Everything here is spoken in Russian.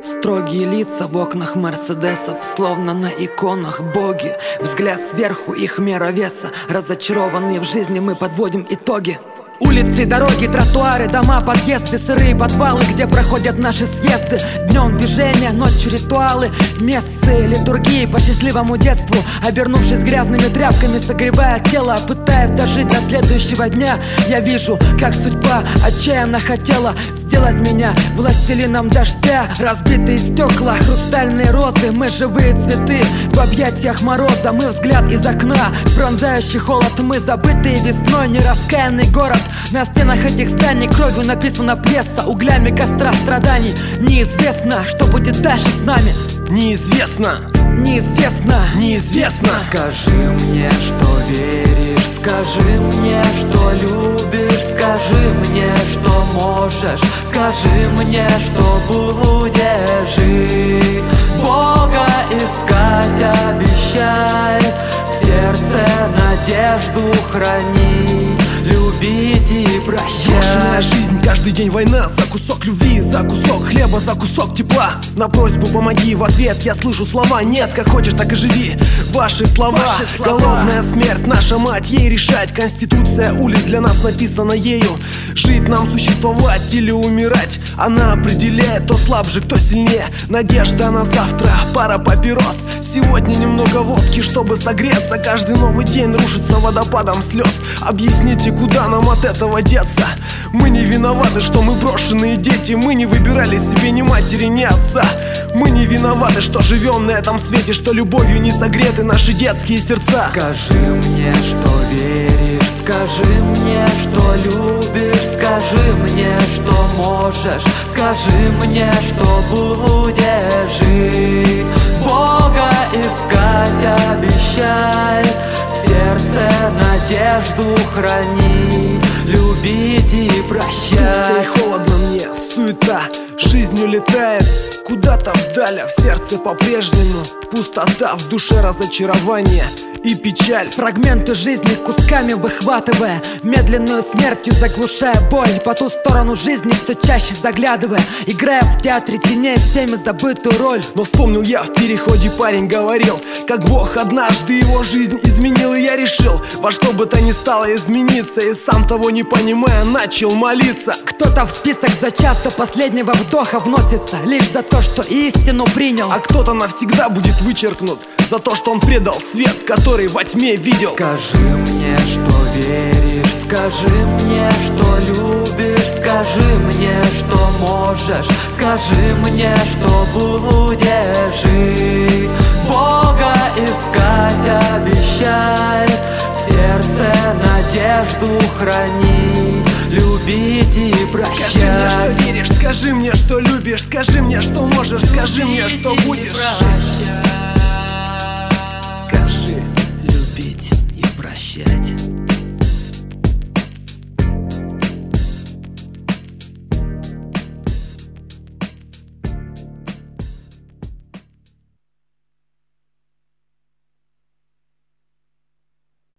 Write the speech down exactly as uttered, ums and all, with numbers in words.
Строгие лица в окнах мерседесов, словно на иконах боги. Взгляд сверху, их мера веса. Разочарованные в жизни мы подводим итоги. Улицы, дороги, тротуары, дома, подъезды, сырые подвалы, где проходят наши съезды. Днем движение, ночью ритуалы, мессы, литургии по счастливому детству. Обернувшись грязными тряпками, согревая тело, пытаясь дожить до следующего дня. Я вижу, как судьба отчаянно хотела сделать меня властелином дождя. Разбитые стекла, хрустальные розы, мы живые цветы в объятиях мороза. Мы взгляд из окна, пронзающий холод. Мы забытые весной, нераскаянный город. На стенах этих зданий кровью написана пьеса, углями костра страданий. Неизвестно, что будет дальше с нами. Неизвестно, неизвестно, неизвестно. Скажи мне, что веришь, скажи мне, что любишь, скажи мне, что можешь, скажи мне, что будешь жить. Бога искать обещай, в сердце надежду храни, любить и прощать. Брошенная жизнь, каждый день война. За кусок любви, за кусок хлеба, за кусок тепла. На просьбу помоги, в ответ я слышу слова: нет, как хочешь, так и живи. Ваши слова, Ваши слова. Голодная смерть, наша мать, ей решать. Конституция улиц для нас написана ею. Жить нам, существовать или умирать, она определяет, кто слабже, кто сильнее. Надежда на завтра, пара папирос. Сегодня немного водки, чтобы согреться. Каждый новый день рушится водопадом слез. Объясните, куда нам от этого деться? Мы не виноваты, что мы брошенные дети. Мы не выбирали себе ни матери, ни отца. Мы не виноваты, что живем на этом свете, что любовью не согреты наши детские сердца. Скажи мне, что веришь, скажи мне, что любишь, скажи мне, что можешь, скажи мне, что будешь жить. Бога искать обещай, в сердце надежду храни, любить и прощать. Пусто и холодно мне, суета, жизнь улетает куда-то вдаль, а в сердце по-прежнему пустота, в душе разочарование и печаль. Фрагменты жизни кусками выхватывая, медленную смертью заглушая боль. По ту сторону жизни все чаще заглядывая, играя в театре теней всеми забытую роль. Но вспомнил я, в переходе парень говорил, как Бог однажды его жизнь изменил. И я решил, во что бы то ни стало измениться, и сам того не понимая, начал молиться. Кто-то в список за час до последнего вдоха вносится, лишь за то, что истину принял. А кто-то навсегда будет вычеркнут за то, что он предал свет, который во тьме видел. Скажи мне, что веришь, скажи мне, что любишь, скажи мне, что можешь, скажи мне, что будешь жить. Бога искать обещай, в сердце надежду храни, любить и прощать. Скажи мне, что веришь, скажи мне, что любишь, скажи мне, что можешь, скажи мне, что будешь жить.